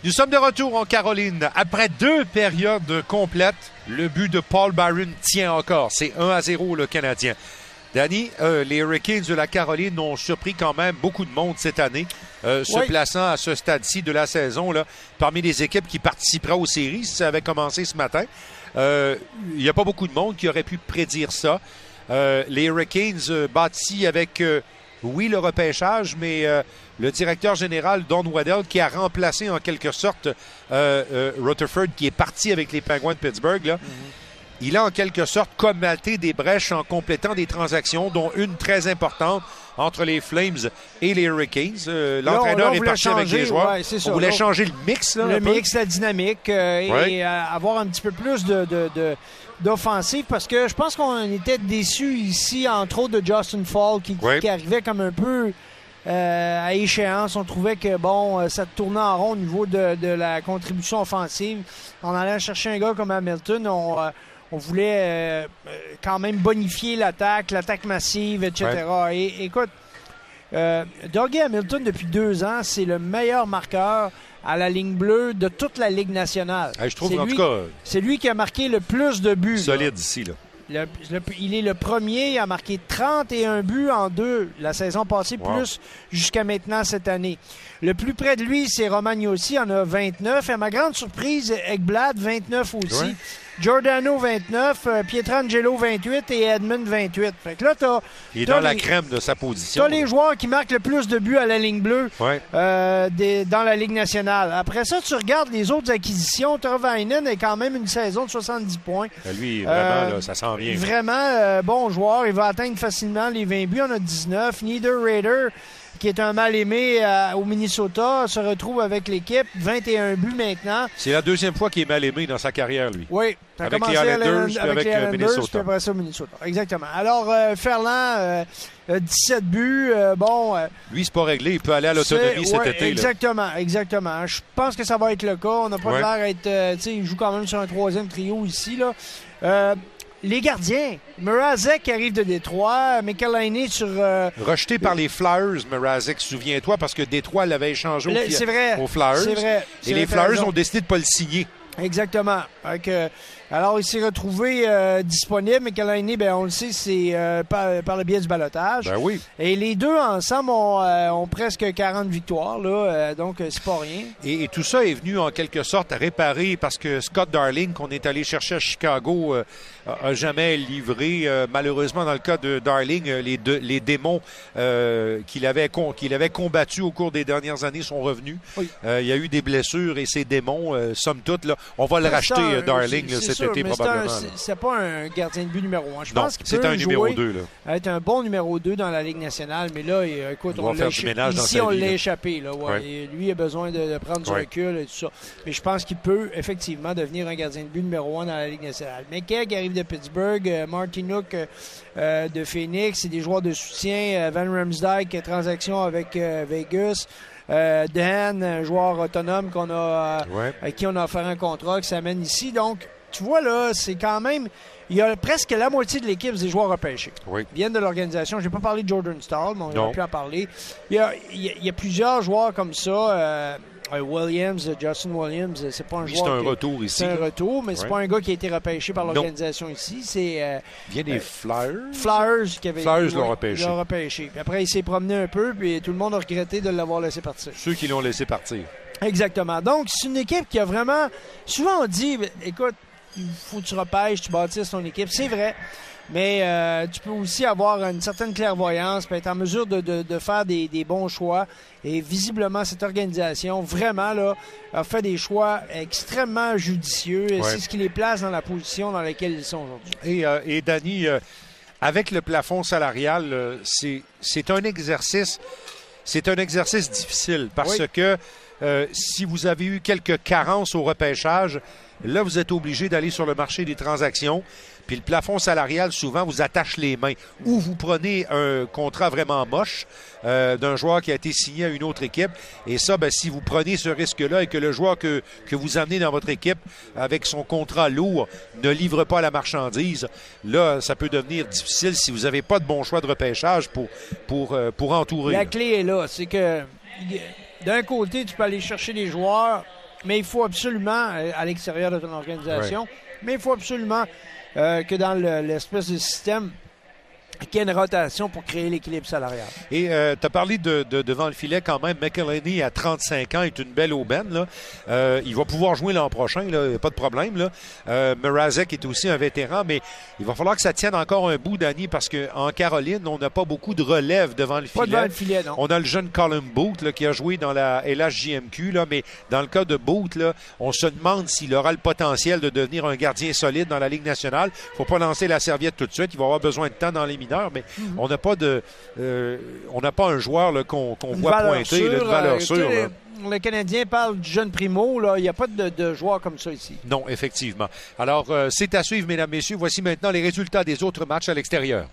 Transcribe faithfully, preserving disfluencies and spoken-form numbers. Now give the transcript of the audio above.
Nous sommes de retour en Caroline. Après deux périodes complètes, le but de Paul Byron tient encore. C'est un à zéro le Canadien. Danny, euh, les Hurricanes de la Caroline ont surpris quand même beaucoup de monde cette année, euh, se oui. plaçant à ce stade-ci de la saison là, parmi les équipes qui participeraient aux séries si ça avait commencé ce matin. Il euh, n'y a pas beaucoup de monde qui aurait pu prédire ça. Euh, les Hurricanes euh, bâtis avec, euh, oui, le repêchage, mais euh, le directeur général Don Waddell qui a remplacé en quelque sorte euh, euh, Rutherford qui est parti avec les Penguins de Pittsburgh. Là. Mm-hmm. Il a en quelque sorte combattu des brèches en complétant des transactions, dont une très importante entre les Flames et les Hurricanes. Euh, l'entraîneur là, là, est parti changer, avec les joueurs. Ouais, c'est on ça. voulait là, changer le mix. Là, le mix, la dynamique euh, ouais. et euh, avoir un petit peu plus de... de, de d'offensive, parce que je pense qu'on était déçus ici, entre autres, de Justin Fall, qui, oui. qui arrivait comme un peu euh, à échéance. On trouvait que, bon, ça tournait en rond au niveau de, de la contribution offensive. En allant chercher un gars comme Hamilton, on, euh, on voulait euh, quand même bonifier l'attaque, l'attaque massive, et cetera. Oui. Et écoute, euh, Dougie Hamilton, depuis deux ans, c'est le meilleur marqueur à la ligne bleue de toute la Ligue nationale. Hey, je trouve, c'est en lui, tout cas... C'est lui qui a marqué le plus de buts. Solide là. ici, là. Le, le, il est le premier, il a marqué trente et un buts en deux la saison passée, wow. plus jusqu'à maintenant cette année. Le plus près de lui, c'est Romagnosi, il en a vingt-neuf. Et à ma grande surprise, Ekblad, vingt-neuf aussi. Ouais. Giordano, vingt-neuf. Euh, Pietrangelo, vingt-huit. Et Edmund, vingt-huit. Fait que là, t'as... Il est t'as dans les, la crème de sa position. T'as là. Les joueurs qui marquent le plus de buts à la ligne bleue ouais. euh, des, dans la Ligue nationale. Après ça, tu regardes les autres acquisitions. Teravainen est quand même une saison de soixante-dix points. Ben lui, vraiment, euh, là, ça sent rien. Vraiment euh, bon joueur. Il va atteindre facilement les vingt buts. On a dix-neuf. Niederreiter, qui est un mal-aimé euh, au Minnesota, se retrouve avec l'équipe. vingt et un buts maintenant. C'est la deuxième fois qu'il est mal-aimé dans sa carrière, lui. Oui. Ça avec a les Islanders puis avec, avec les euh, Islanders, Minnesota. Puis après ça, Minnesota. Exactement. Alors, euh, Ferland, euh, dix-sept buts. Euh, bon... Euh, lui, c'est pas réglé. Il peut aller à l'autonomie cet ouais, été. Exactement, là. exactement. Je pense que ça va être le cas. On n'a pas ouais. l'air d'être... Euh, tu sais, il joue quand même sur un troisième trio ici, là. Euh, Les gardiens, Mrazek qui arrive de Détroit, Michelini sur... Euh, Rejeté par les Flyers, Mrazek, souviens-toi, parce que Détroit l'avait échangé le, au, c'est vrai, aux Flyers. C'est vrai. Et les Flyers ont décidé de ne pas le signer. Exactement. Donc, euh, alors, il s'est retrouvé euh, disponible. Michelini, ben, on le sait, c'est euh, par, par le biais du ballottage. Ben oui. Et les deux ensemble ont, euh, ont presque quarante victoires, là, euh, donc c'est pas rien. Et, et tout ça est venu en quelque sorte à réparer parce que Scott Darling, qu'on est allé chercher à Chicago, euh, a jamais livré. Euh, malheureusement, dans le cas de Darling, les, deux, les démons euh, qu'il avait, qu'il avait combattus au cours des dernières années sont revenus. Oui. Euh, il y a eu des blessures et ces démons, euh, somme toute, là, on va le c'est racheter, un, Darling, c'est, c'est cet sûr, été mais probablement. C'est, un, c'est, c'est pas un gardien de but numéro un. Je non, pense qu'il c'est peut un numéro deux. Là. Être un bon numéro deux dans la Ligue nationale, mais là, écoute, on, on l'a échappé. Ici, on vie, l'a là. échappé. Là, ouais. Ouais. Lui, il a besoin de, de prendre du ouais. recul et tout ça. Mais je pense qu'il peut effectivement devenir un gardien de but numéro un dans la Ligue nationale. McKegg arrive de Pittsburgh, euh, Martinook euh, de Phoenix, c'est des joueurs de soutien. Euh, Van Riemsdyk, transaction avec euh, Vegas. Euh, Dan, un joueur autonome qu'on a, euh, ouais. à qui on a offert un contrat qui s'amène ici. Donc, tu vois, là, c'est quand même... Il y a presque la moitié de l'équipe des joueurs repêchés. Oui. Ils viennent de l'organisation. Je n'ai pas parlé de Jordan Stahl, mais on non. aurait pu en parler. Il y a, il y a, il y a plusieurs joueurs comme ça. Euh, Williams, Justin Williams, c'est pas un oui, joueur... C'est un qui, retour ici. C'est un là. retour, mais c'est ouais. pas un gars qui a été repêché par l'organisation non. ici. C'est... Euh, il vient des euh, Flyers. Flyers qui avait... Flyers l'ont repêché. L'ont repêché. Puis après, il s'est promené un peu, puis tout le monde a regretté de l'avoir laissé partir. Ceux qui l'ont laissé partir. Exactement. Donc, c'est une équipe qui a vraiment... Souvent, on dit, écoute, il faut que tu repêches, tu bâtisses ton équipe. C'est vrai. Mais euh, tu peux aussi avoir une certaine clairvoyance, puis être en mesure de, de, de faire des, des bons choix. Et visiblement, cette organisation, vraiment, là, a fait des choix extrêmement judicieux. Et ouais. c'est ce qui les place dans la position dans laquelle ils sont aujourd'hui. Et, euh, et Danny, euh, avec le plafond salarial, euh, c'est, c'est un exercice... C'est un exercice difficile parce oui. que euh, si vous avez eu quelques carences au repêchage, là, vous êtes obligé d'aller sur le marché des transactions. Puis le plafond salarial, souvent, vous attache les mains. Ou vous prenez un contrat vraiment moche euh, d'un joueur qui a été signé à une autre équipe. Et ça, ben, si vous prenez ce risque-là et que le joueur que, que vous amenez dans votre équipe avec son contrat lourd ne livre pas la marchandise, là, ça peut devenir difficile si vous n'avez pas de bon choix de repêchage pour, pour, euh, pour entourer. La clé est là. C'est que d'un côté, tu peux aller chercher des joueurs mais il faut absolument, euh, à l'extérieur de ton organisation, Ouais. mais il faut absolument euh, que dans le, l'espèce de système, qu'il y ait une rotation pour créer l'équilibre salarial. Et euh, tu as parlé de, de devant le filet quand même. McElhinney, à trente-cinq ans, est une belle aubaine. Là. Euh, il va pouvoir jouer l'an prochain, là, pas de problème. Là. Euh, Mrazek est aussi un vétéran, mais il va falloir que ça tienne encore un bout d'année parce qu'en Caroline, on n'a pas beaucoup de relève devant le filet. Pas devant le filet, non. On a le jeune Colin Booth là, qui a joué dans la L H J M Q, là, mais dans le cas de Booth, là, on se demande s'il aura le potentiel de devenir un gardien solide dans la Ligue nationale. Il ne faut pas lancer la serviette tout de suite. Il va avoir besoin de temps dans les mineurs, mais mm-hmm. on n'a pas de, euh, on n'a pas un joueur là, qu'on, qu'on voit pointer, sûre, là, de valeur euh, sûre. Là. Le Canadien parle du jeune Primo. Là. Il n'y a pas de, de joueur comme ça ici. Non, effectivement. Alors, euh, c'est à suivre, mesdames, messieurs. Voici maintenant les résultats des autres matchs à l'extérieur.